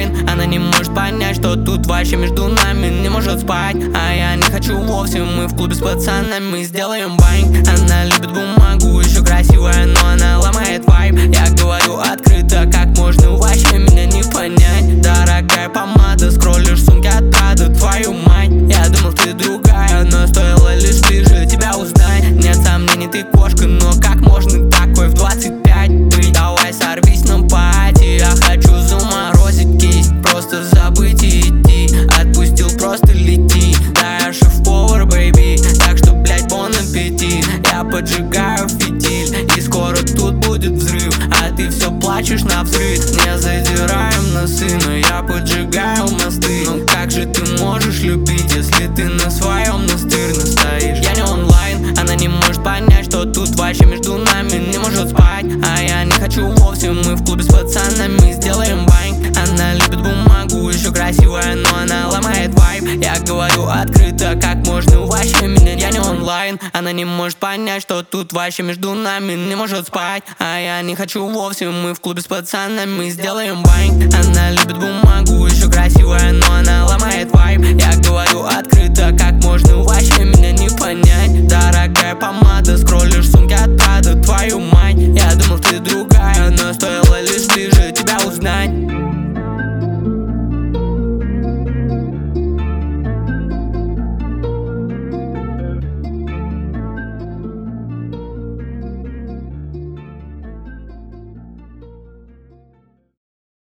онлайн. Она не может понять, что тут вообще между нами. Не может спать, а я не хочу вовсе. Мы в клубе с пацанами сделаем банк. Она любит бумагу, еще красивая, но она ломает вайб. Я говорю открыто, как можно вообще меня не понять. Дорогая помада, скроллишь сумки от Прада, твою мать. Я думал, ты другая, но стоило лишь ближе тебя узнать. Нет сомнений, ты кошка, но как можно такой в 25 быть? Давай сорвись на пати, я хочу заморозить кисть. Просто забыть и идти, отпустил, просто лети. Да, я шеф-повар, бэйби, так что, блять, бон аппетит. Я поджигаю фитиль, и скоро тут будет взрыв. А ты все плачешь на взрыв. Не задираем носы, но я поджигаю мосты. Но как же ты можешь любить, если ты на своем настырно стоишь? Я не онлайн, она не может понять, что тут вообще между нами. Не может спать, а я не хочу вовсе. Мы в клубе с пацанами сделаем банк. Она любит бумагу, еще красивая, но она ломает вайб. Я говорю открыто, как можно вообще меня. Я не онлайн, она не может понять, что тут вообще между нами. Не может спать, а я не хочу вовсе. Мы в клубе с пацанами сделаем банк. Она любит бумагу, еще красивая, но она ломает вайб. Я говорю открыто, как можно вообще меня не понять. Дорогая помада, скроллишь сумки